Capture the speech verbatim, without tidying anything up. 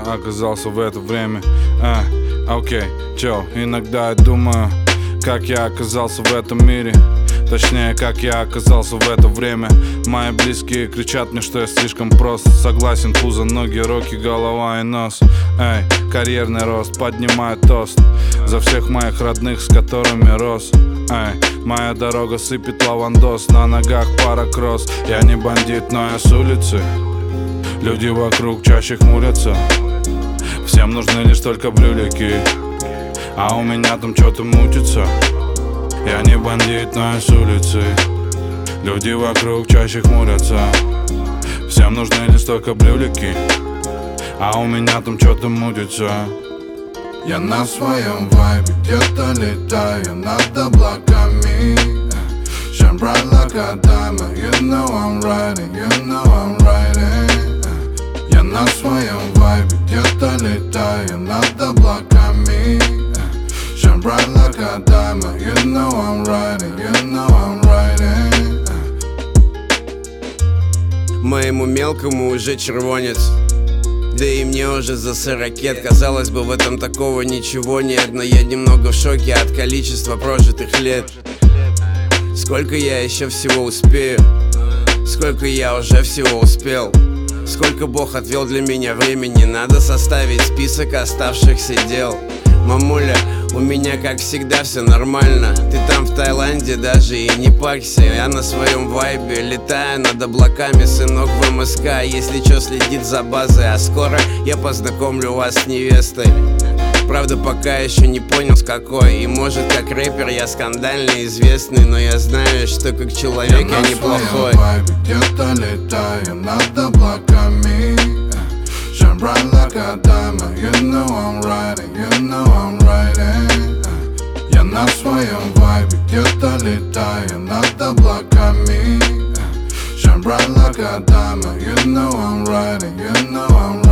оказался в это время. А, окей, чё, иногда я думаю, как я оказался в этом мире. Точнее, как я оказался в это время. Мои близкие кричат мне, что я слишком прост. Согласен, пузо, ноги, руки, голова и нос. Эй, карьерный рост, поднимаю тост за всех моих родных, с которыми рос. Эй, моя дорога сыпет лавандос, на ногах пара кросс. Я не бандит, но я с улицы. Люди вокруг чаще хмурятся. Всем нужны лишь только брюлики, а у меня там что-то мутится. Я не бандит, но я с улицы. Люди вокруг чаще хмурятся. Всем нужны лишь только брюлики, а у меня там что-то мутится. Я на своем вайбе где-то летаю над облаками. Shine bright like a diamond. You know I'm riding, you know I'm riding. Я на своем вайбе где-то летаю над облаками. Shine bright like a diamond. You know I'm riding, you know I'm riding. Моему мелкому уже червонец, да и мне уже за сорокет. Казалось бы, в этом такого ничего нет, но я немного в шоке от количества прожитых лет. Сколько я еще всего успею, сколько я уже всего успел, сколько Бог отвел для меня времени. Надо составить список оставшихся дел. Мамуля, у меня как всегда все нормально. Ты там в Таиланде даже и не парься. Я на своем вайбе летаю над облаками. Сынок в эм эс ка, если чё, следит за базой. А скоро я познакомлю вас с невестой. Правда, пока еще не понял с какой. И может как рэпер я скандально известный, но я знаю, что как человек я, я неплохой. Где-то летаю над облаками. Shine bright like a diamond. You know I'm riding, you know I'm riding. Я на своем вайбе где-то летаю над облаками. Shine bright like a diamond. You know I'm riding, you know I'm riding.